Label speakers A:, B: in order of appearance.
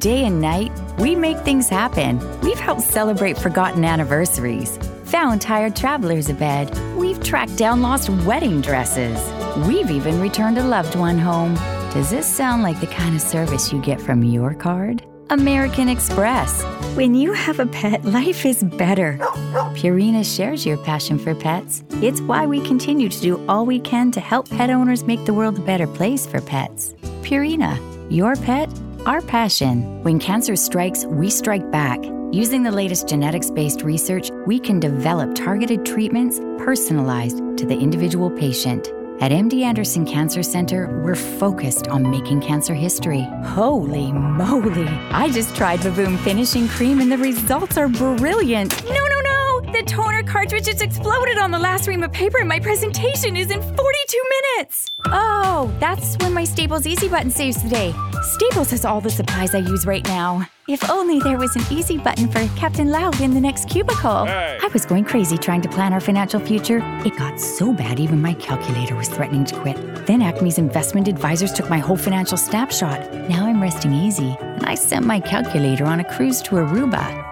A: Day and night, we make things happen. We've helped celebrate forgotten anniversaries, found tired travelers a bed. We've tracked down lost wedding dresses. We've even returned a loved one home. Does this sound like the kind of service you get from your card? American Express. When you have a pet, life is better. Purina shares your passion for pets. It's why we continue to do all we can to help pet owners make the world a better place for pets. Purina, your pet, our passion. When cancer strikes, we strike back. Using the latest genetics-based research, we can develop targeted treatments personalized to the individual patient. At MD Anderson Cancer Center, we're focused on making cancer history. Holy moly! I just tried Vavoom Finishing Cream and the results are brilliant. No! The toner cartridge just exploded on the last ream of paper and my presentation is in 42 minutes! Oh, that's when my Staples Easy Button saves the day. Staples has all the supplies I use right now. If only there was an easy button for Captain Loud in the next cubicle.
B: Hey.
A: I was going crazy trying to plan our financial future. It got so bad even my calculator was threatening to quit. Then Acme's investment advisors took my whole financial snapshot. Now I'm resting easy, and I sent my calculator on a cruise to Aruba.